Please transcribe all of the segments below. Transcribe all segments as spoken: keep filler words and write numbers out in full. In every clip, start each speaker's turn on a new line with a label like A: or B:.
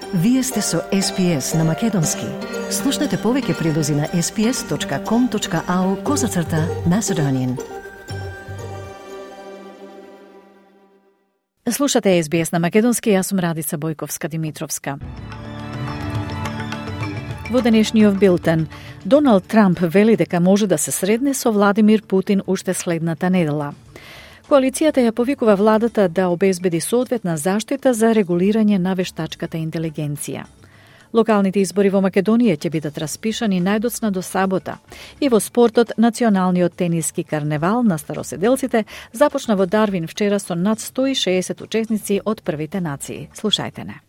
A: Вие сте со Ес Би Ес на Македонски. Слушнете повеќе прилози на ес би ес точка ком точка ау козацрта Macedonian. Слушате Ес Би Ес на Македонски, јас сум Радица Бојковска-Димитровска. Во денешниот билтен, Доналд Трамп вели дека може да се средне со Владимир Путин уште следната недела. Коалицијата ја повикува владата да обезбеди соодветна заштита за регулирање на вештачката интелигенција. Локалните избори во Македонија ќе бидат распишани најдоцна до сабота. И во спортот, националниот тениски карневал на староседелците започна во Дарвин вчера со над сто и шеесет учесници од првите нации. Слушајте не.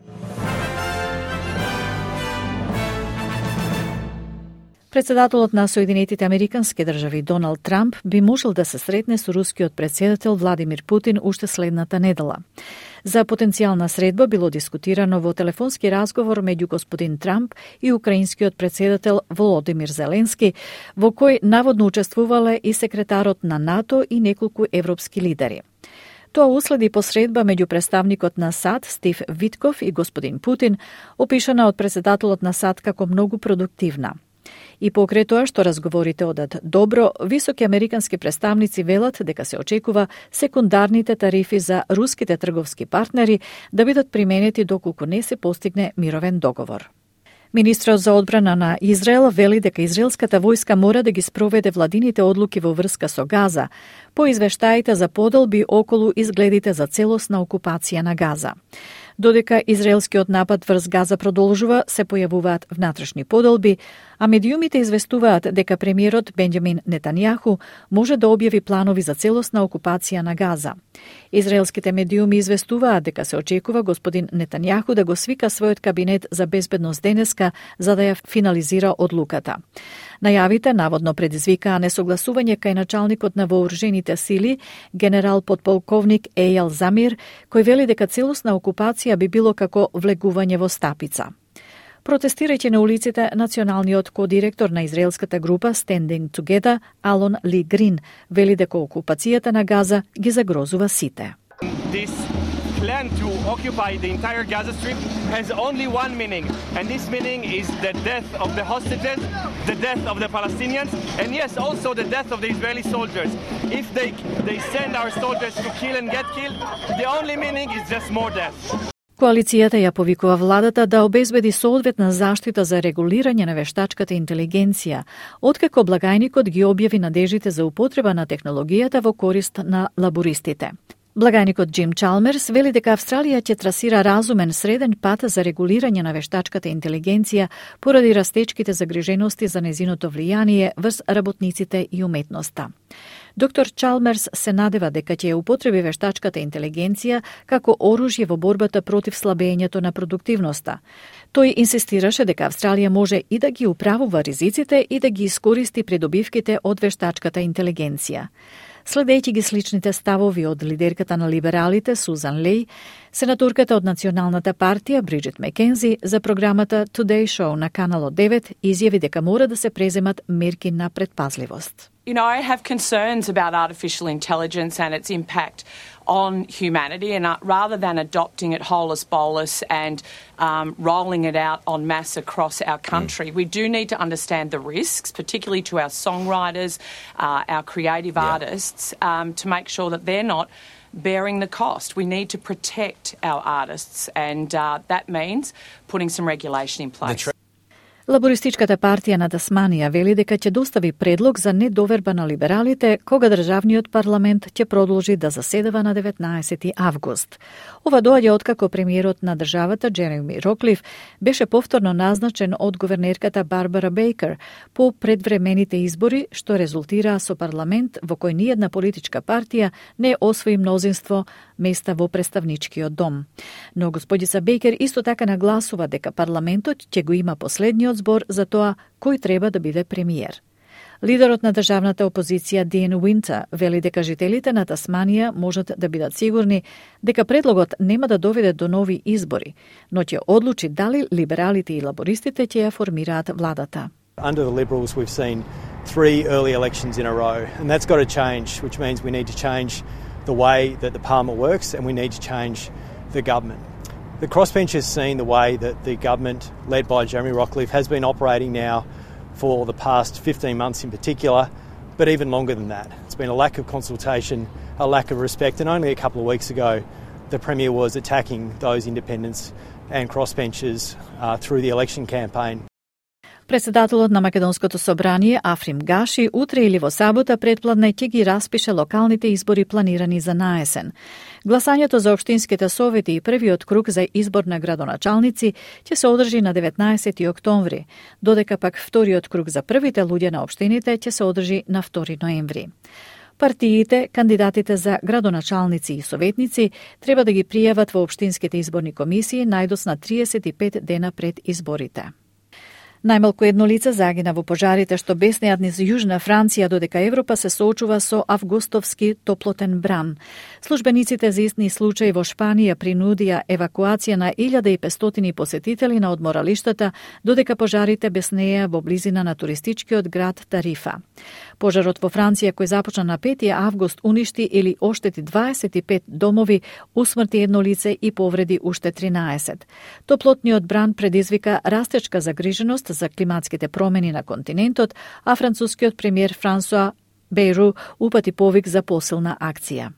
A: Председателот на Соединетите Американски држави Доналд Трамп би можел да се сретне со рускиот председател Владимир Путин уште следната недела. За потенцијална средба било дискутирано во телефонски разговор меѓу господин Трамп и украинскиот председател Володимир Зеленски, во кој наводно учествувале и секретарот на НАТО и неколку европски лидери. Тоа уследи посредба меѓу представникот на САД Стив Витков и господин Путин, опишана од председателот на САД како многу продуктивна. И покрај тоа што разговорите одат добро, високи американски представници велат дека се очекува секундарните тарифи за руските трговски партнери да бидат применети доколку не се постигне мировен договор. Министрот за одбрана на Израел вели дека израелската војска мора да ги спроведе владините одлуки во врска со Газа, по извештаите за подолби околу изгледите за целосна окупација на Газа. Додека израелскиот напад врз Газа продолжува, се појавуваат внатрешни подолби, а медиумите известуваат дека премиерот Бенџамин Нетањаху може да објави планови за целосна окупација на Газа. Израелските медиуми известуваат дека се очекува господин Нетањаху да го свика својот кабинет за безбедност денеска за да ја финализира одлуката. Најавите наводно предизвикаа несогласување кај началникот на вооружените сили, генерал подполковник Ејал Замир, кој вели дека целосна окупација би било како влегување во стапица. Протестирајќи на улиците, националниот кодиректор на израелската група Standing Together, Алон Ли Грин, вели дека окупацијата на Газа ги загрозува сите.
B: This plan to occupy the entire Gaza Strip has only one meaning, and this meaning is the death of the hostages, the death of the Palestinians, and yes, also the death of the Israeli soldiers. If they they send our soldiers to kill and get killed, the only meaning is just more death.
A: Коалицијата ја повикува владата да обезбеди соодветна заштита за регулирање на вештачката интелигенција, откако благајникот ги објави надежите за употреба на технологијата во корист на лабористите. Благајникот Джим Чалмерс вели дека Австралија ќе трасира разумен среден пат за регулирање на вештачката интелигенција поради растечките загрижености за незиното влијание врз работниците и уметноста. Доктор Чалмерс се надева дека ќе ја употреби вештачката интелигенција како оружје во борбата против слабењето на продуктивноста. Тој инсистираше дека Австралија може и да ги управува ризиците и да ги искористи придобивките од вештачката интелигенција. Следејќи ги сличните ставови од лидерката на либералите Сузан Леј, сенаторката од Националната партија Бриджит Мекензи за програмата Today Show на Канал девет изјави дека мора да се преземат мерки на предпазливост.
C: You know, I have concerns about artificial intelligence and its impact on humanity, and uh, rather than adopting it holus bolus and um, rolling it out en masse across our country, mm. we do need to understand the risks, particularly to our songwriters, uh, our creative yeah. artists, um, to make sure that they're not bearing the cost. We need to protect our artists, and uh, that means putting some regulation in place.
A: Лабористичката партија на Тасманија вели дека ќе достави предлог за недоверба на либералите кога државниот парламент ќе продолжи да заседава на деветнаесети август. Ова доаѓа откако премиерот на државата Джереми Роклиф беше повторно назначен од гувернерката Барбара Бейкер по предвремените избори, што резултираа со парламент во кој ниедна политичка партија не освои мнозинство места во представничкиот дом. Но господица Бейкер исто така нагласува дека парламентот ќе го има последниот збор за тоа кој треба да биде премиер. Лидерот на државната опозиција Дин Уинтер вели дека жителите на Тасманија можат да бидат сигурни дека предлогот нема да доведе до нови избори, но ќе одлучи дали либералите и лабористите ќе ја формираат владата.
D: Under the Liberals we've seen three early elections in a row, and that's got to change, which means we need to change the way that the parliament works and we need to change the government. The crossbench has seen the way that the government, led by Jeremy Rockliff, has been operating now for the past fifteen months in particular, but even longer than that. It's been a lack of consultation, a lack of respect, and only a couple of weeks ago the Premier was attacking those independents and crossbenchers uh, through the election campaign.
A: Председателот на Македонското собрание Африм Гаши утре или во сабота предпладне ќе ги распише локалните избори планирани за наесен. Гласањето за општинските совети и првиот круг за избор на градоначалници ќе се одржи на деветнаесети октомври, додека пак вториот круг за првите луѓе на општините ќе се одржи на втори ноември. Партиите, кандидатите за градоначалници и советници треба да ги пријават во општинските изборни комисии најдосна триесет и пет дена пред изборите. Најмалку едно лице загина во пожарите што беснеат низ Јужна Франција, додека Европа се соочува со августовски топлотен бран. Службениците за истни случаи во Шпанија принудија евакуација на илјада и петстотини посетители на одморалиштата, додека пожарите беснеја во близина на туристичкиот град Тарифа. Пожарот во Франција, кој започна на пети август, уништи или оштети дваесет и пет домови, усмрти едно лице и повреди уште тринаесет. Топлотниот бран предизвика растечка загриженост за климатските промени на континентот, а францускиот премиер Франсуа Бейру упати повик за посилна акција.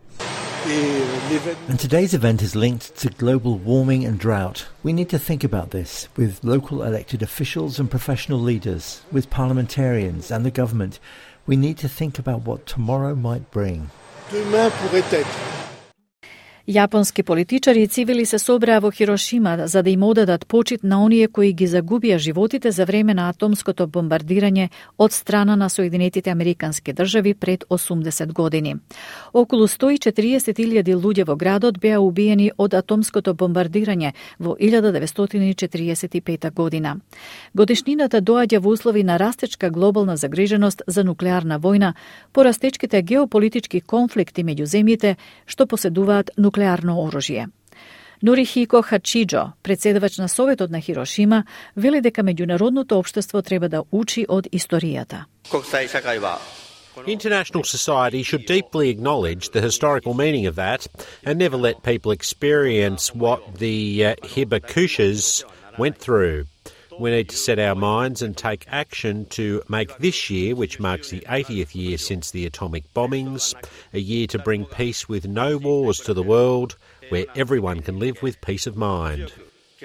E: And today's event is linked to global warming and drought. We need to think about this with local elected officials and professional leaders, with parliamentarians and the government. We need to think about what tomorrow might bring.
F: Demain pourrait être.
A: Јапонски политичари и цивили се собраа во Хирошима за да им одадат почит на оние кои ги загубија животите за време на атомското бомбардирање од страна на Соединетите Американски држави пред осумдесет години. Околу сто и четириесет илјади луѓе во градот беа убиени од атомското бомбардирање во илјада деветстотини и четириесет и пета година. Годишнината доаѓа во услови на растечка глобална загриженост за нуклеарна војна по растечките геополитички конфликти меѓу земјите што поседуваат нуклеарно оружје. Норихико Хачиџо, председавач на Советот на Хирошима, вели дека меѓународното општество треба да учи од историјата.
G: International society should deeply acknowledge the historical meaning of that and never let people experience what the uh, Hibakushas went through. We need to set our minds and take action to make this year, which marks the eightieth year since the atomic bombings, a year to bring peace with no wars to the world, where everyone can live with peace of mind.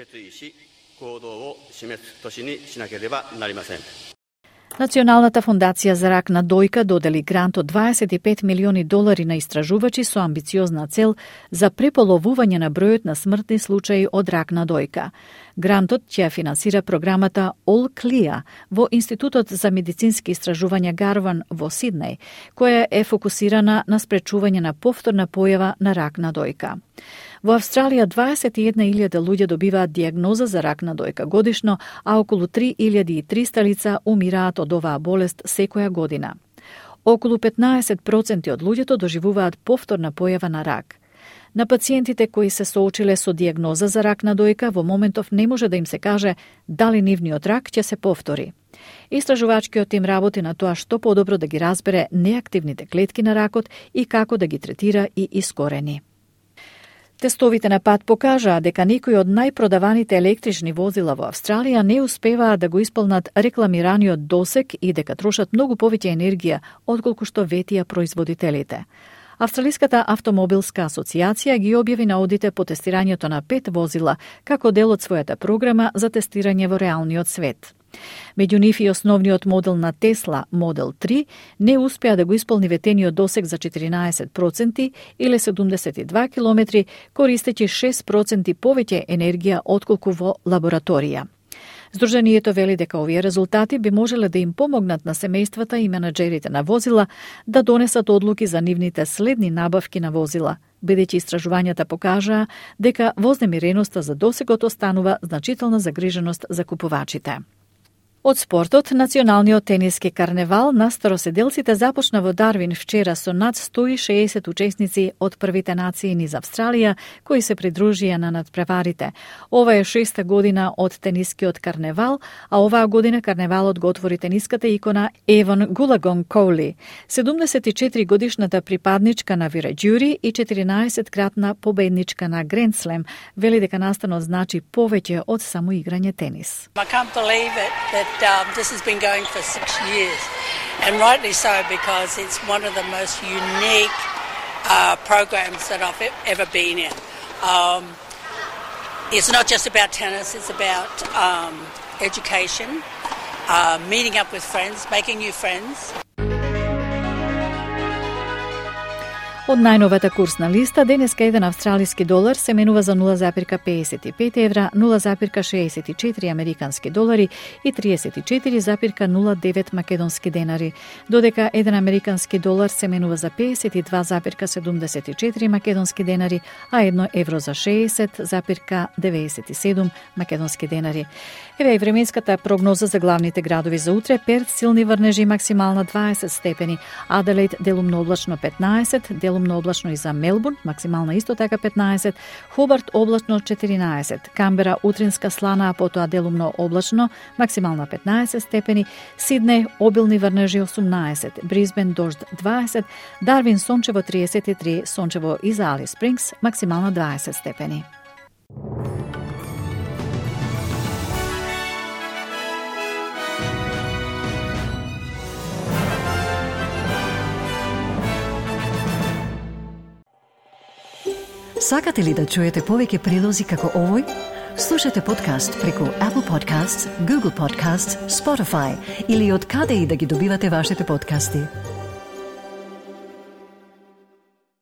A: Националната фондација за рак на дојка додели грант од дваесет и пет милиони долари на истражувачи со амбициозна цел за преполовување на бројот на смртни случаи од рак на дојка. Грантот ќе финансира програмата All Clear во Институтот за медицински истражувања Гарван во Сиднеј, која е фокусирана на спречување на повторна појава на рак на дојка. Во Австралија дваесет и една илјада луѓе добиваат дијагноза за рак на дојка годишно, а околу три илјади и триста лица умираат од оваа болест секоја година. Околу петнаесет проценти од луѓето доживуваат повторна појава на рак. На пациентите кои се соочиле со дијагноза за рак на дојка, во моментов не може да им се каже дали нивниот рак ќе се повтори. Истражувачкиот тим работи на тоа што подобро да ги разбере неактивните клетки на ракот и како да ги третира и искорени. Тестовите на пат покажаа дека некои од најпродаваните електрични возила во Австралија не успеваат да го исполнат рекламираниот досег и дека трошат многу повеќе енергија отколку што ветија производителите. Австралиската автомобилска асоциација ги објави наодите по тестирањето на пет возила како дел од својата програма за тестирање во реалниот свет. Меѓу нив и основниот модел на Тесла, Model три, не успеа да го исполни ветениот досег за четиринаесет проценти или седумдесет и два километри, користејќи шест проценти повеќе енергија отколку во лабораторија. Здруженијето вели дека овие резултати би можеле да им помогнат на семејствата и менаџерите на возила да донесат одлуки за нивните следни набавки на возила, бидејќи истражувањата покажаа дека вознемиреноста за досегот останува значителна загриженост за купувачите. Од спортот, националниот тениски карневал на староседелците започна во Дарвин вчера со над сто и шеесет учесници од првите нации низ Австралија кои се придружија на надпреварите. Ова е шеста година од тенискиот карневал, а оваа година карневалот го отвори тениската икона Евон Гулагон Коули, седумдесет и четири годишната припадничка на Вираџјури и четиринаесеткратна победничка на Гранд Слем, вели дека настанот значи повеќе од само играње тенис.
H: I can't believe it that um, this has been going for six years, and rightly so, because it's one of the most unique uh, programs that I've ever been in. Um, it's not just about tennis, it's about um, education, uh, meeting up with friends, making new friends.
A: Од најновата курсна листа, денеска еден австралиски долар се менува за нула запирка педесет и пет евра, нула запирка шеесет и четири американски долари и триесет и четири запирка нула девет македонски денари, додека еден американски долар се менува за педесет и два запирка седумдесет и четири македонски денари, а едно евро за шеесет запирка деветдесет и седум македонски денари. Еве и временската прогноза за главните градови за утре: Перт силни врнежи, максимална дваесет степени, Аделаид делумно облачно петнаесет, делумно облачно и за Мелбурн, максимална исто така петнаесет, Хобарт облачно четиринаесет, Камбера утринска слана, а потоа делумно облачно, максимална петнаесет степени, Сиднеј обилни врнежи осумнаесет, Брисбен дожд дваесет, Дарвин сончево триесет и три, сончево и за Алис Спрингс, максимална дваесет степени.
I: Сакате ли да чуете повеќе прилози како овој? Слушате подкаст преку Apple Podcasts, Google Podcasts, Spotify или од каде и да ги добивате вашите подкасти.